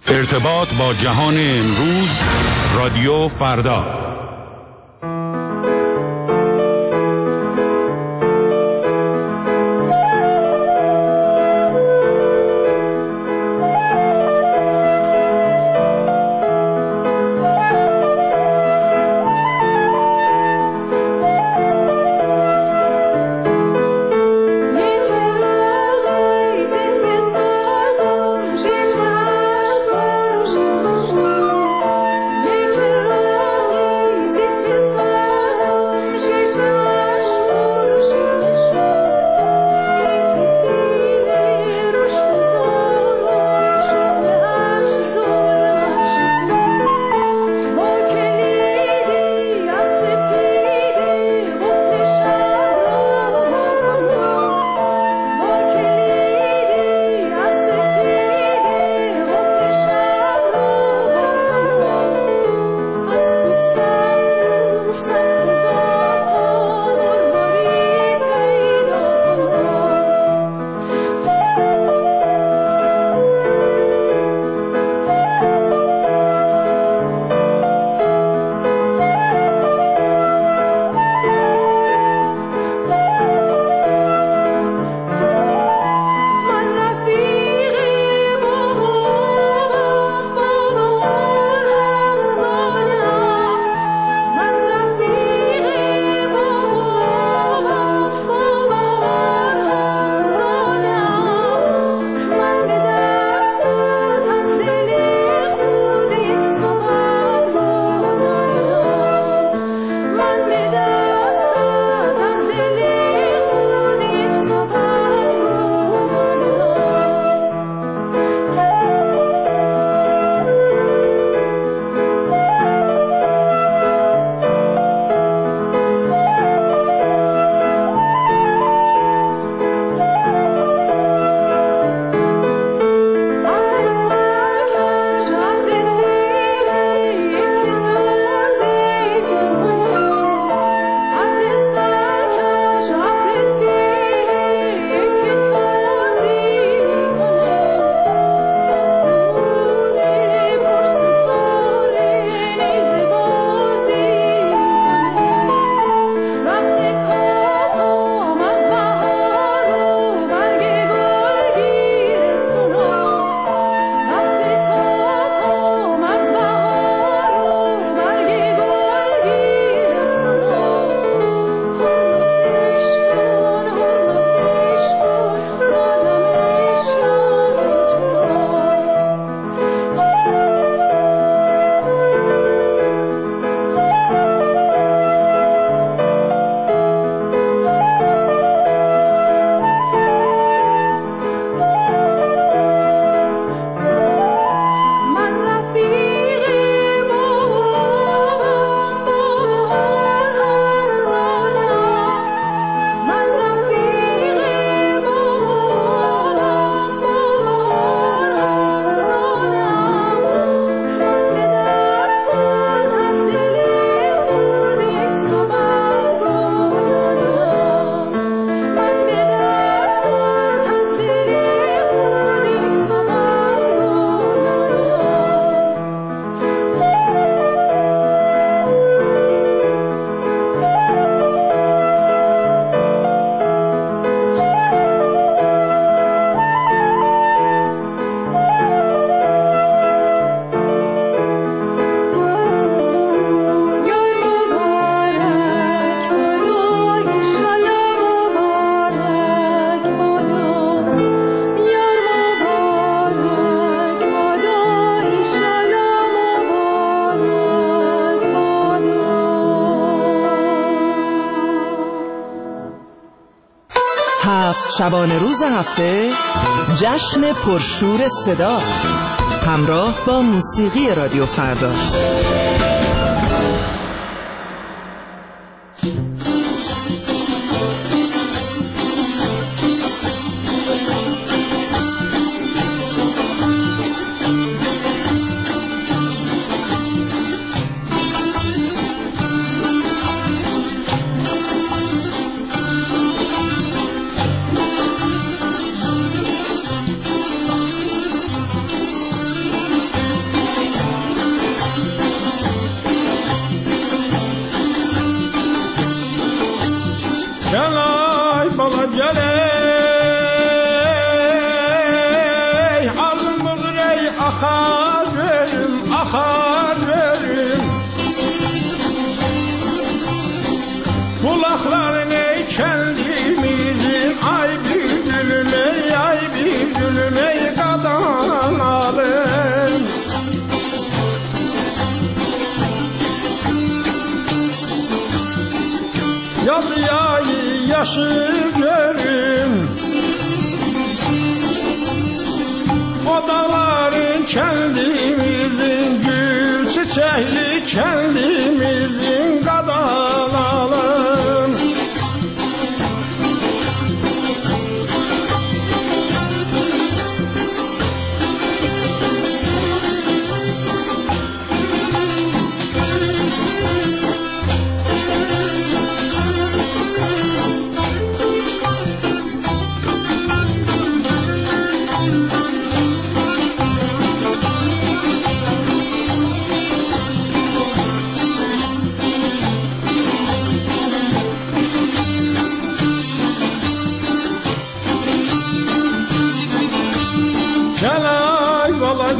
ارتباط با جهان امروز، رادیو فردا. شبانه روز هفته جشن پرشور صدا همراه با موسیقی رادیو فردا. bahar verim. Kulakların ey kendimizin, ay büdülüm ey, ay büdülüm ey kadan alın. Yaz yayı yaşı görüm, o dağların kendimizin, gül çiçekli kendimizin kadan alın. Gelay bala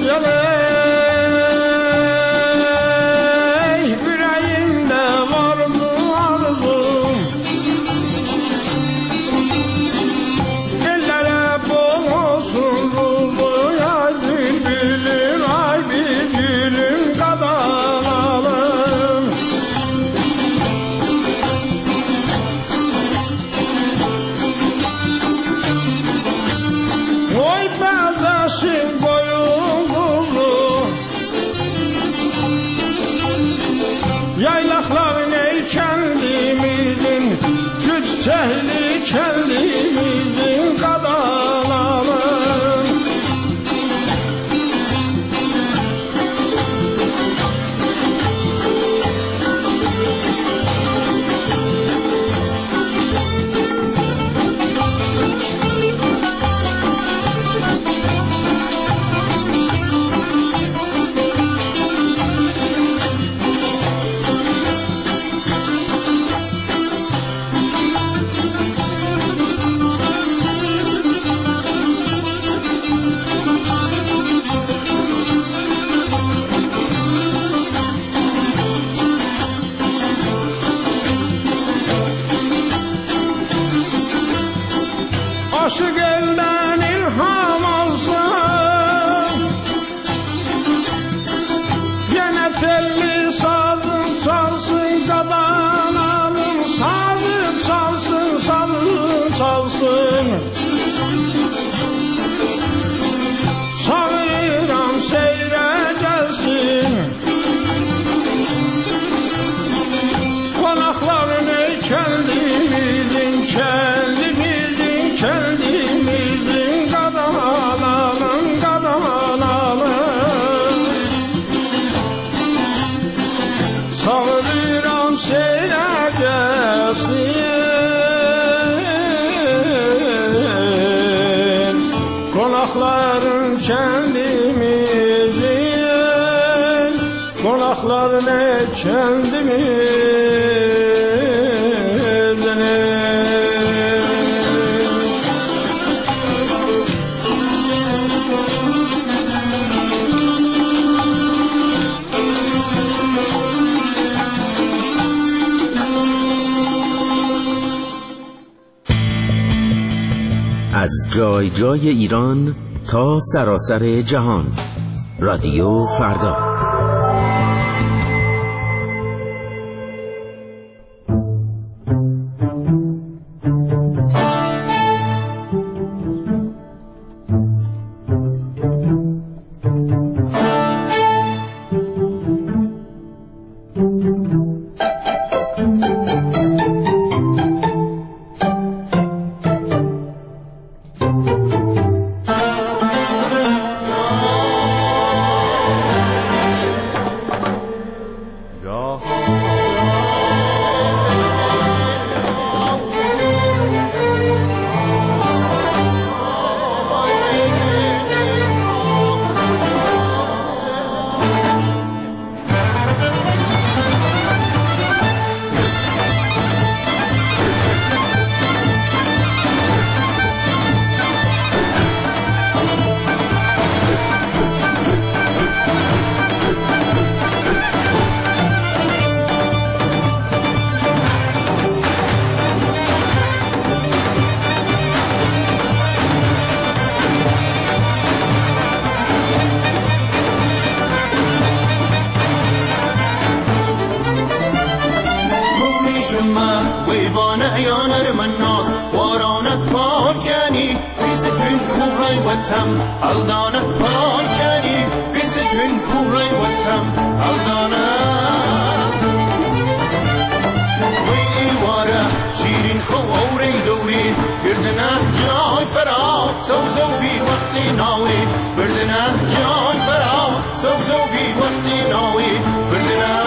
gelay, yüreğimde vardı arzum. Ellere bol olsun ruzu, ay bülbülüm, ay bülbülüm kadan alın. Oy bezesin boyun kuzu, yaylakların ey kendimizin, güç çehli kendimizin kadan alın. Aşık elden ilham alsın, yine telli sazın çalsın kadan alın. Sazın çalsın, sazın çalsın, sağıram seyre gelsin. Konakların ey kendimizin, kendimizin, kendimizin kadan alın, kadan alın. Sağıram seyre gelsin. Konakların kendimizin, konakların ey kendimizin. از جای جای ایران تا سراسر جهان، رادیو فردا. پورای وطم الدانه پای کنی بیستون پورای وطم الدانه وی ایواره شیرین خواری دوری گردنه جای فرا سوزوی وقتی ناوی گردنه جای فرا سوزوی وقتی ناوی گردنه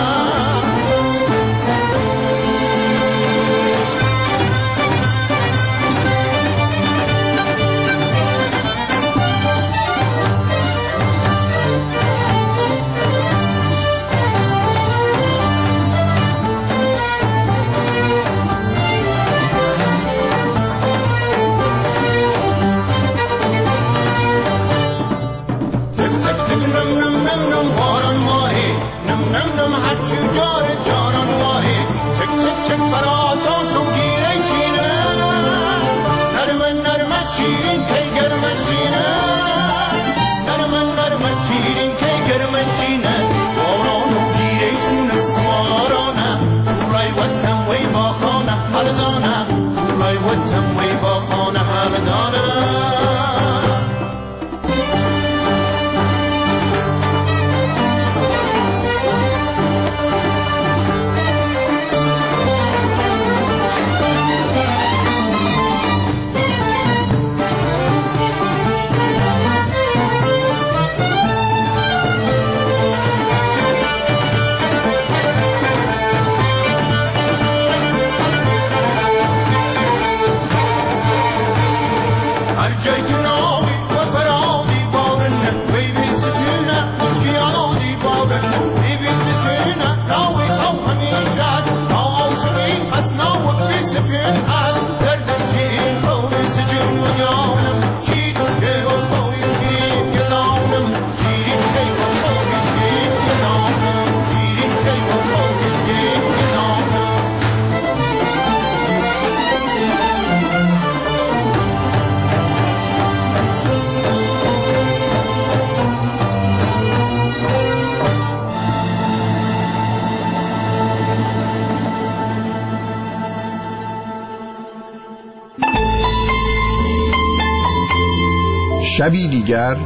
شبی دیگر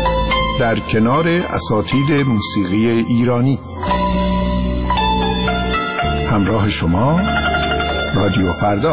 در کنار اساطیر موسیقی ایرانی. همراه شما رادیو فردا.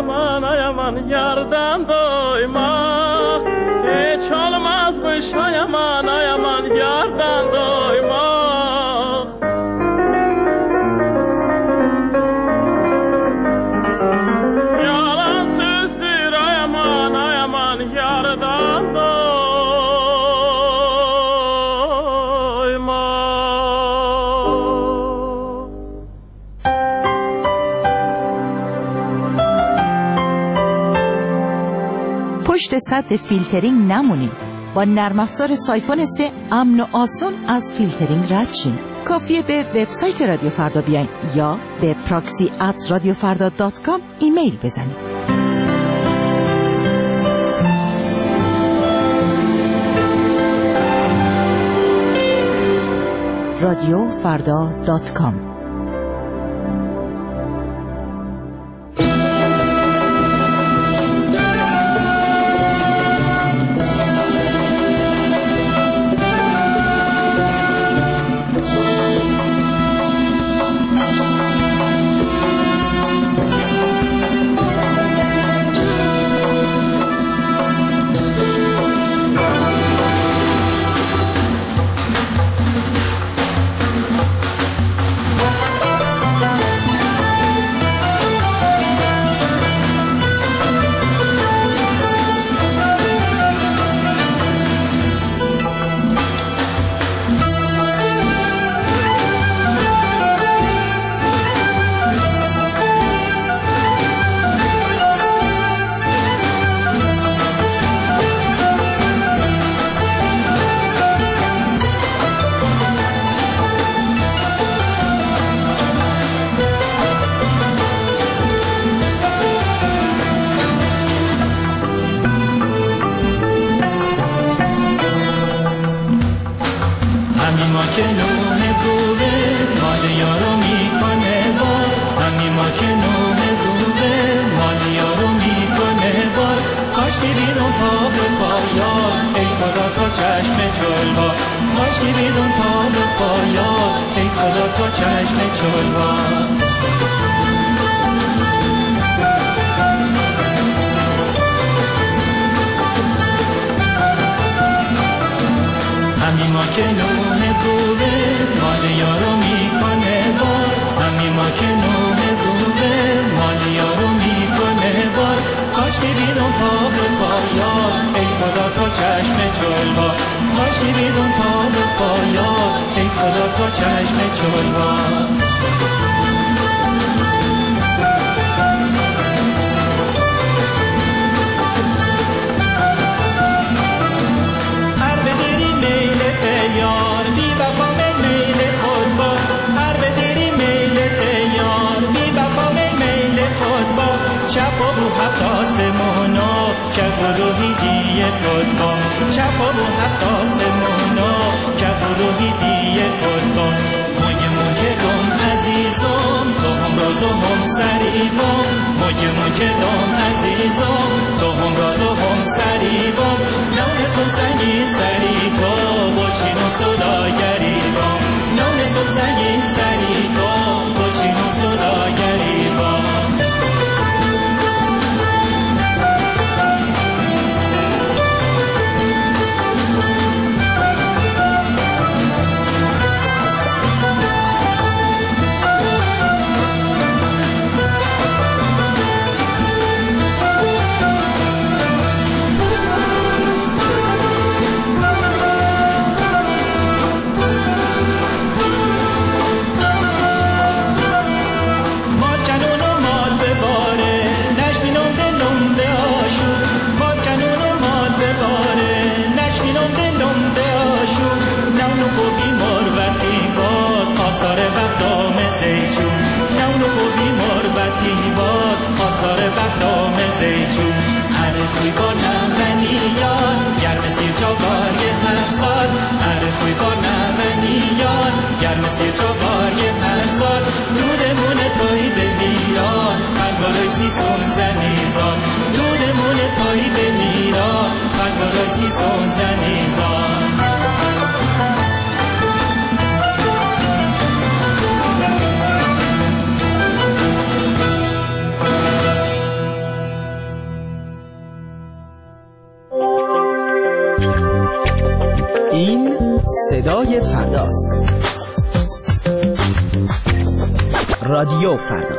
Yardan doyma, hiç olmaz bu şayam صد فیلترینگ نمونیم. با نرم افزار سایفون 3 امن و آسان از فیلترینگ رد شیم. کافیه به وبسایت رادیو فردا بیاین یا به proxy@radiofarda.com ایمیل بزنید. radiofarda.com. این صدای فرداست. رادیو فردا.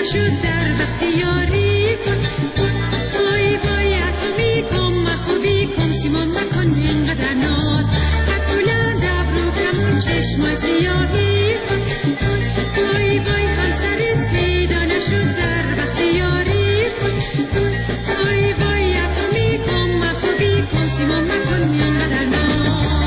نشد در وقت یاری کن وای وای اتمی کن مخوبی کن سیمان مکن اینقدر ناد حتولا دبرو کمون چشمای سیاهی کن وای وای خلصرت پیدا نشد در وقت یاری کن وای وای اتمی کن مخوبی کن سیمان مکن اینقدر ناد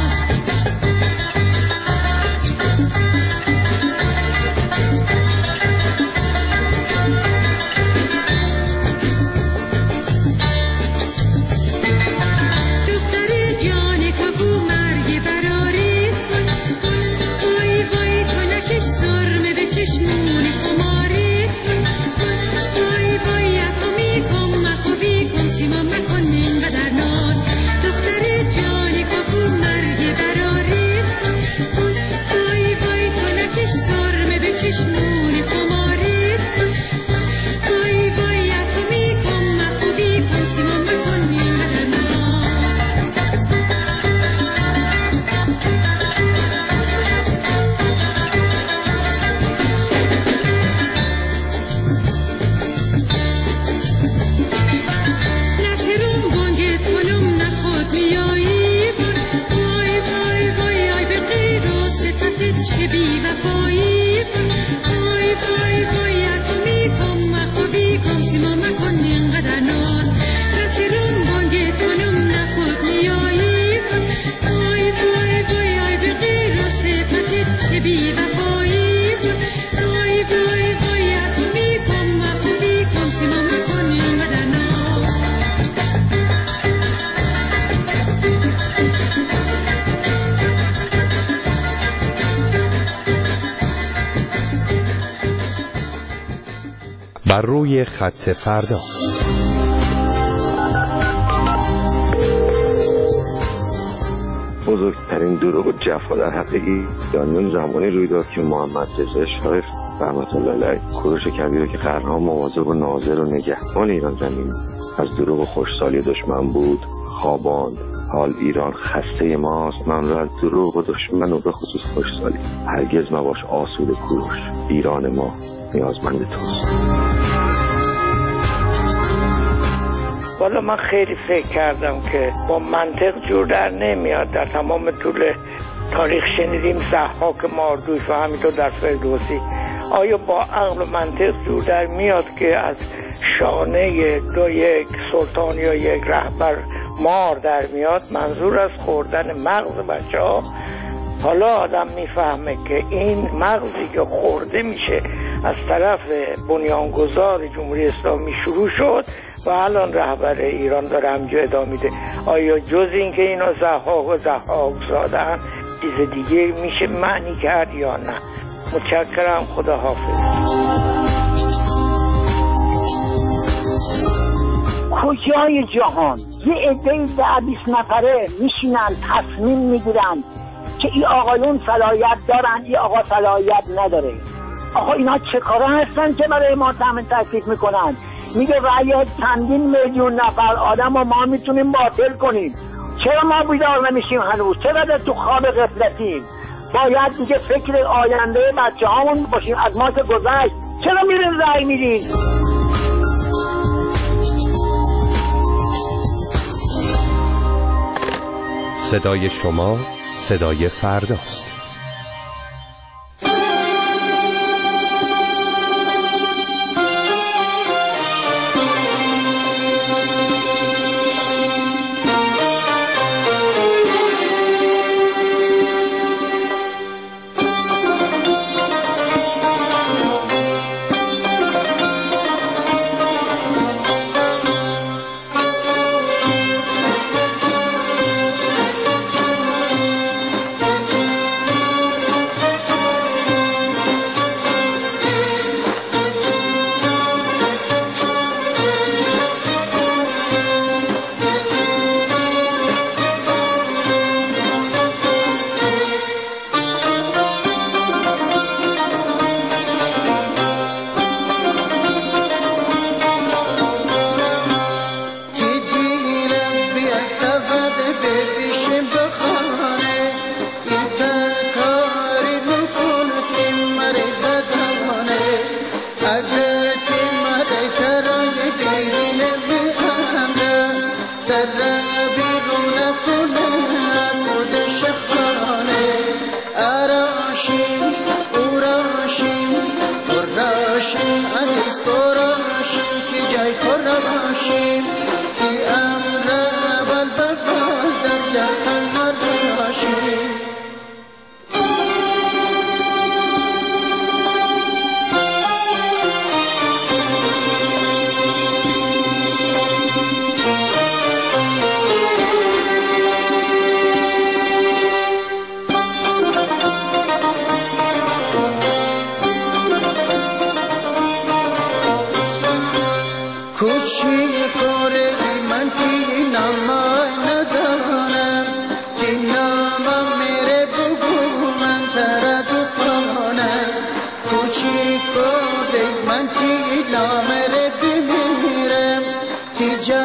بر روی خط فردا. بزرگترین دروغ و جفا در حق ایرانیان زمانی روی داد که محمد رضا شاه رحمت الله علیه کوروش کبیر که قرنها مواظب و ناظر و نگهبان ایران زمین از دروغ و خوشسالی دشمن بود خواباند. حال ایران خسته ماست، من را از دروغ و دشمن و به خصوص خوشسالی هرگز مباش آسوده کوروش. ایران ما نیازمند توست. والا من خیلی فکر کردم که با منطق جور در نمیاد. در تمام طول تاریخ شنیدیم ضحاک ماردوش و همینطور در فردوسی. آیا با عقل و منطق جور در میاد که از شانه یک سلطان یا یک رهبر مار در میاد؟ منظور از خوردن مغز بچه ها. حالا آدم میفهمه که این مغزی که خورده میشه از طرف بنیانگذار جمهوری اسلامی شروع شد و الان رهبر ایران داره همینجا ادامه میده. آیا جز این که اینا ضحاک و ضحاک زادن چیز دیگه میشه معنی کرد یا نه؟ متشکرم، خدا حافظ. کجای جهان یه عده‌ای 10-20 نفره میشینن تصمیم میگیرن که این آقایون صلاحیت دارن این آقا صلاحیت نداره؟ آقا اینا چه کاره هستن که برای ما تامین تکلیف میکنن؟ میگه رأی چندین میلیون نفر آدم و ما میتونیم باطل کنیم. چرا ما بیدار نمیشیم هنوز؟ چرا در تو خواب غفلتیم؟ باید دیگه فکر آینده بچه هامون باشیم. از ما که گذشت چرا میرین رأی میدین؟ صدای شما صدای فرداست.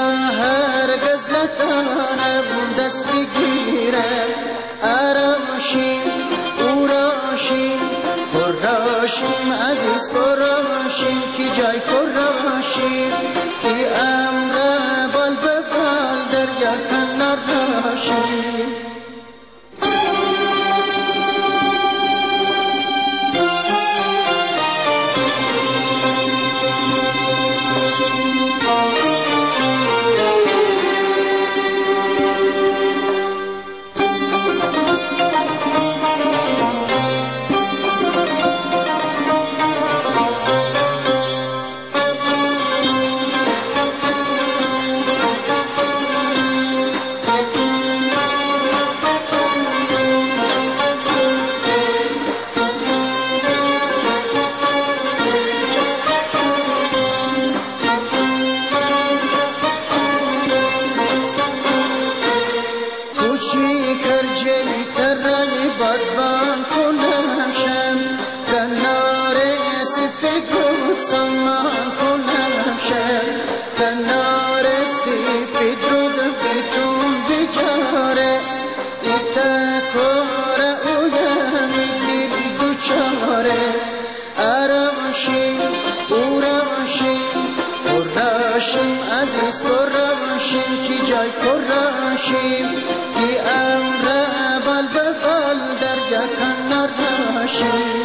هرگز نتانم دست بگیرم اراشیم او راشیم خوراشیم عزیز خوراشیم کی جای خوراشیم کی امر بال به بال دریا کنار راشیم عزیز قراشیم کی جای قراشیم کی امر بال به بال دریا کنار راشیم